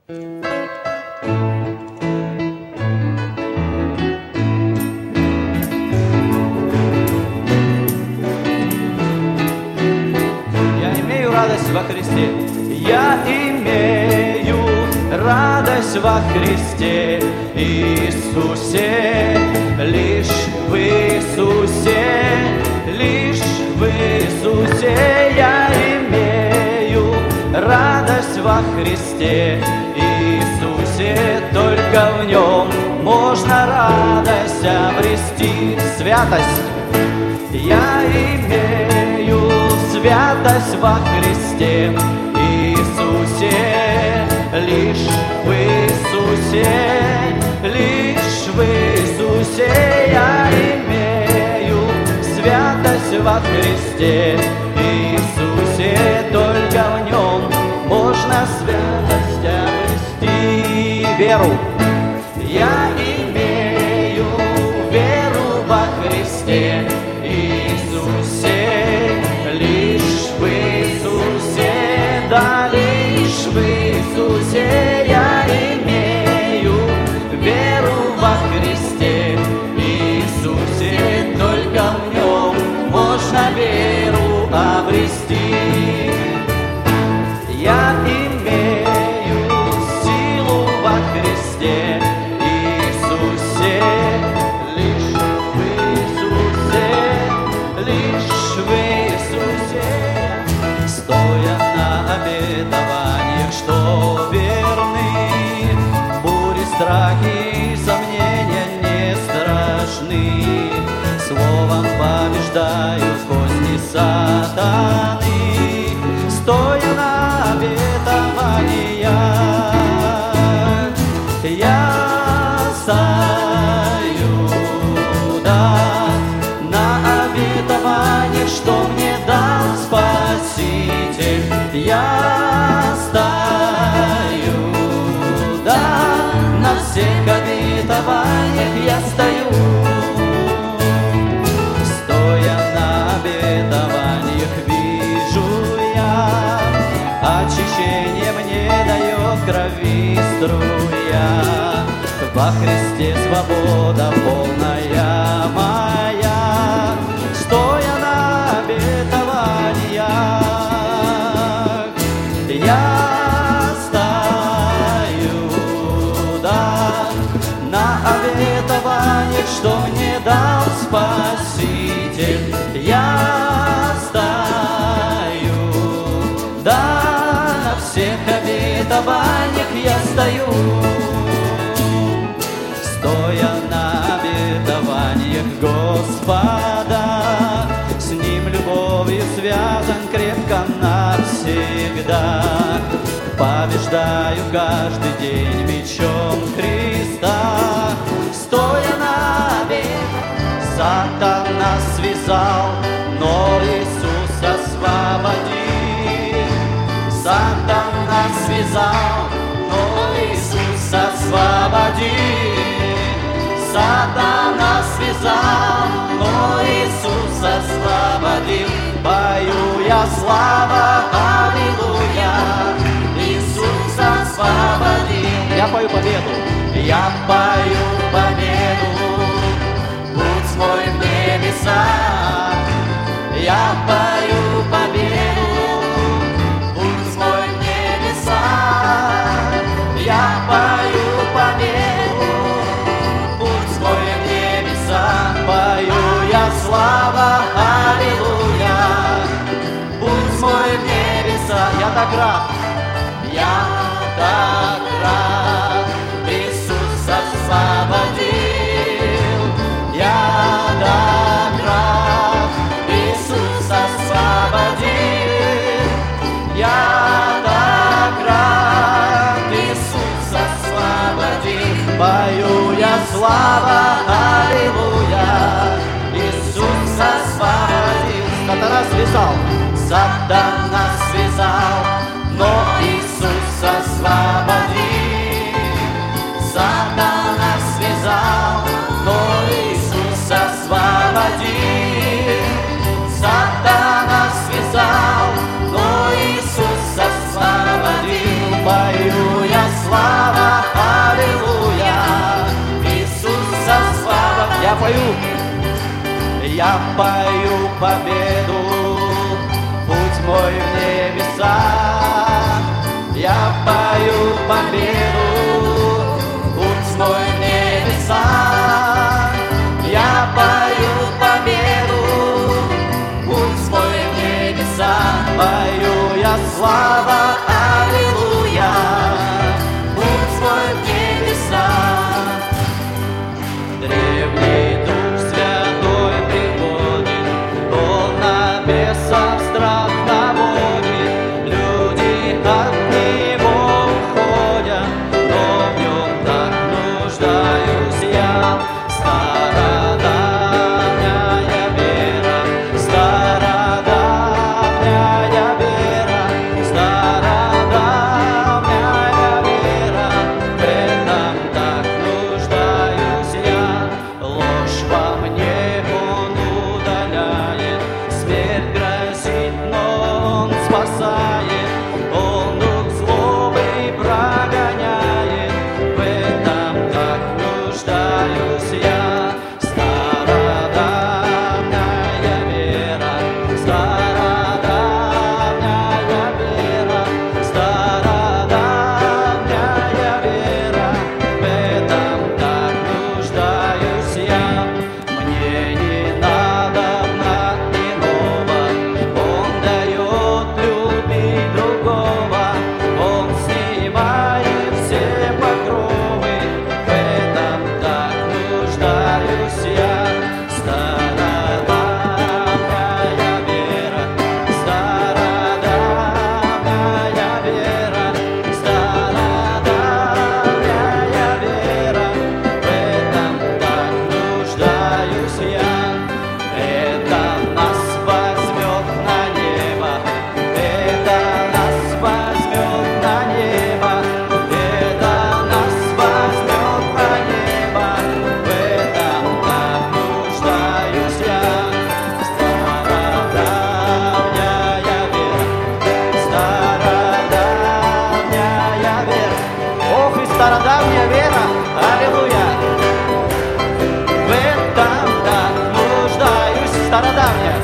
Радость во Христе, я имею радость во Христе Иисусе, лишь в Иисусе, лишь в Иисусе я имею радость во Христе Иисусе, только в Нем можно радость обрести. Святость я имею, святость во Христе Иисусе, лишь в Иисусе, лишь в Иисусе я имею святость во Христе Иисусе, только в Нем можно святость обрести. Веру я имею, веру во Христе Иисусе, лишь в Иисусе, да, лишь в Иисусе я имею веру во Христе Иисусе, только в Нем можно веру обрести. Я имею силу во Христе Иисусе, лишь в Иисусе, лишь в Иисусе, стоя на обетованиях, что верны, бури, страхи и сомнения не страшны, словом побеждаю козни сатаны, стоя на обетованиях, я стою, да, на обетованиях, что мне дал Спаситель, я стою, да, на всех обетованиях я стою, стоя на обетованиях вижу я, очищение мне дает крови струя, во Христе свобода полная моя, стоя на обетованиях, я стою, да, на обетованиях, что мне дал Спаситель, я стою, да, на всех обетованиях я стою, стоя на обетованиях Господа, с Ним любовью связан крепко навсегда, побеждаю каждый день мечом Христа, стоя на обет, сатана связал, но Иисус освободил, сатана связал, но Иисус освободил, сатана связал, но Иисус освободил, пою я слава, аллилуйя, Иисус освободил. Я пою победу, я пою победу, путь мой в небеса, я пою победу, путь мой в небеса, я пою победу, путь мой в небеса, пою я слава, аллилуйя, путь мой в небеса. Я так рад, я так рад, Иисус освободил, я так рад, Иисус освободил, я так рад, Иисус освободил, пою я слава, аллилуйя, Иисус освободил. Сатана связал, сатана связал, но Иисус освободил. Я пою победу, путь мой в небеса. Я пою победу, путь мой в небеса. Я пою победу, путь мой в небеса. Пою я слава, аллилуйя, путь мой в небеса. Древний Дух Святой приходит, Он на бесов страх наводит. Люди от Него уходят, но в Нем так нуждаюсь я. Стародавняя вера, стародавняя вера, стародавняя вера, в этом так нуждаюсь я. Ложь во мне Он удаляет, смерть грозит, но Он спасает. Он дух злобы прогоняет, в этом так нуждаюсь я. Стародавняя вера, стародавняя вера, стародавняя вера, в этом так нуждаюсь я. Мне не надо иного, Он дает любить другого, Он снимает все покровы, в этом так нуждаюсь я. Стародавняя вера, стародавняя вера, стародавняя вера, в этом так нуждаюсь я. Это нас возьмет на небо, это нас возьмет на небо, это нас возьмет на небо, в этом так нуждаюсь я. Стародавняя вера, стародавняя вера. Ох, и стародавняя вера, аллилуйя. В этом так нуждаюсь, стародавняя,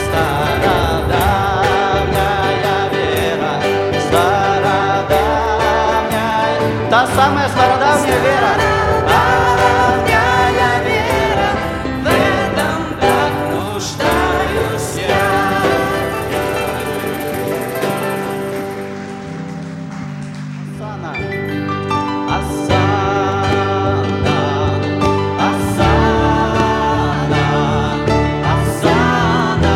стародавняя вера, стародавняя, та самая стародавняя вера, стародавняя вера, в этом так нуждаюсь я. Осанна, осанна, осанна,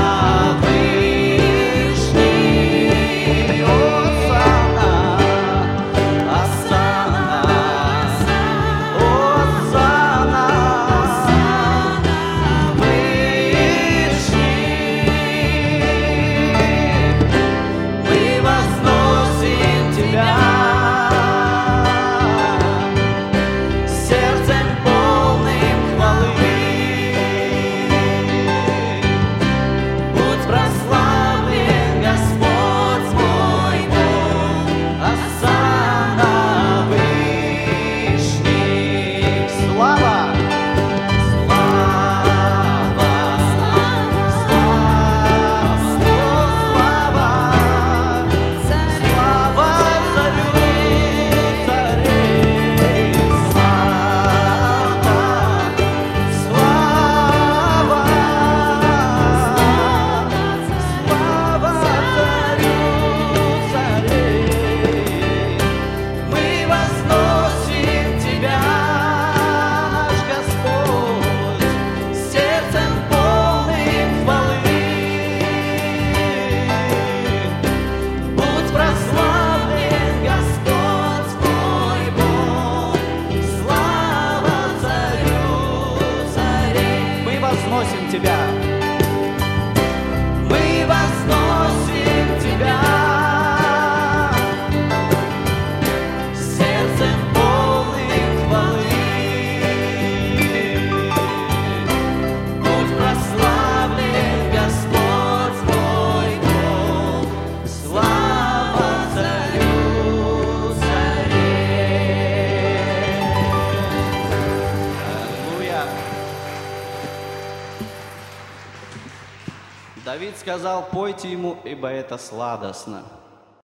Вышний, осанна, осанна, осанна. Давид сказал: пойте ему, ибо это сладостно.